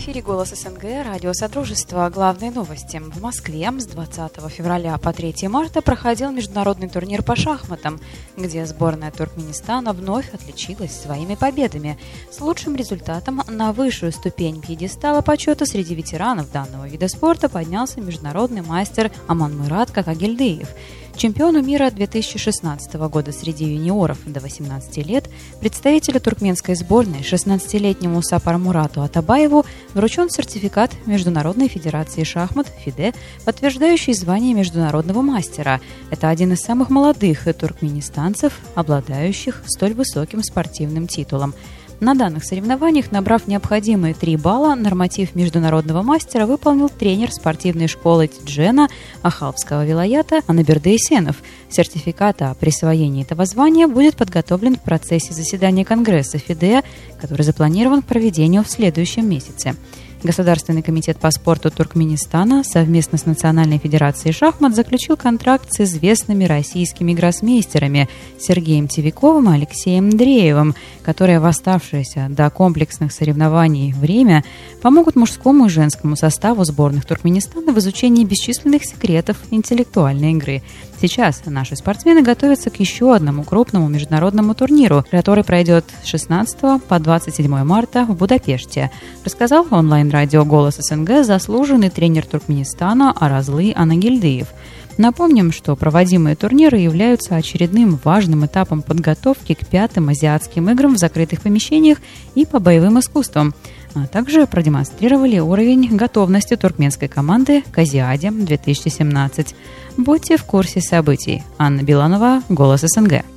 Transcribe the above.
эфире «Голос СНГ», радио Содружества. Главные новости. В Москве с 20 февраля по 3 марта проходил международный турнир по шахматам, где сборная Туркменистана вновь отличилась своими победами. С лучшим результатом на высшую ступень пьедестала почета среди ветеранов данного вида спорта поднялся международный мастер Аманмурат Какагильдиев. Чемпиону мира 2016 года среди юниоров до 18 лет, представителю туркменской сборной 16-летнему Сапармурату Атабаеву вручен сертификат Международной федерации шахмат ФИДЕ, подтверждающий звание международного мастера. Это один из самых молодых туркменистанцев, обладающих столь высоким спортивным титулом. На данных соревнованиях, набрав необходимые 3 балла, норматив международного мастера выполнил тренер спортивной школы Тиджена Ахалбского вилаята Анаберде Исенов. Сертификат о присвоении этого звания будет подготовлен в процессе заседания Конгресса ФИДЕ, который запланирован к проведению в следующем месяце. Государственный комитет по спорту Туркменистана совместно с Национальной федерацией шахмат заключил контракт с известными российскими гроссмейстерами Сергеем Тевиковым и Алексеем Андреевым, которые в оставшееся до комплексных соревнований время помогут мужскому и женскому составу сборных Туркменистана в изучении бесчисленных секретов интеллектуальной игры. Сейчас наши спортсмены готовятся к еще одному крупному международному турниру, который пройдет с 16 по 27 марта в Будапеште, рассказал онлайн-радио «Голос СНГ» заслуженный тренер Туркменистана Аразлы Анагильдиев. Напомним, что проводимые турниры являются очередным важным этапом подготовки к 5-м азиатским играм в закрытых помещениях и по боевым искусствам, а также продемонстрировали уровень готовности туркменской команды к Азиаде 2017. Будьте в курсе событий. Анна Биланова, «Голос СНГ».